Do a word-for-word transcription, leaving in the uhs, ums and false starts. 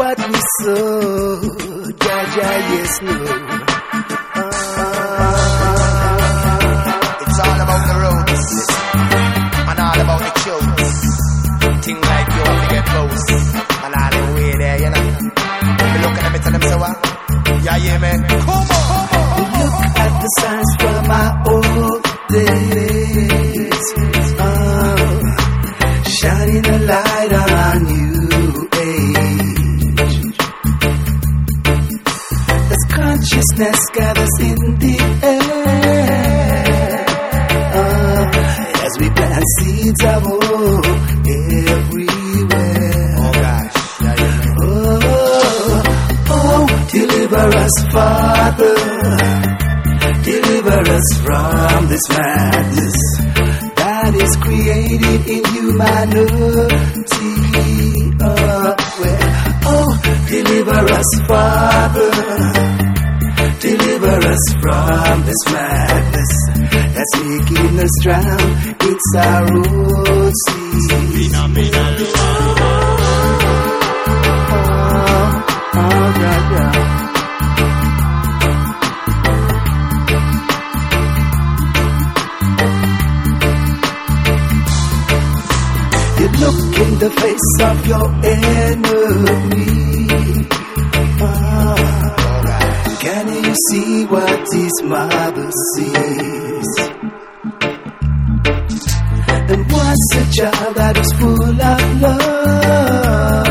what we sow, Jaja, yes, no. It's all about the roads and all about the chokes. Thing like you have to get close and all the way there, you know. Me look at them and tell them so what? Yeah, yeah, man. Come on, come on. Look at the signs from my old days, oh, shining a light on new age. As consciousness gathers in the air, oh, as we plant seeds of hope everywhere. Oh gosh, yeah, yeah, man. Oh, oh, deliver us, Father. Deliver us from this madness that is created in humanity. Oh, well, oh, deliver us, Father. Deliver us from this madness that's making us drown in sorrow sea. Oh, oh, God, yeah. Look in the face of your enemy. Ah, can you see what his mother sees? And what's a child that is full of love?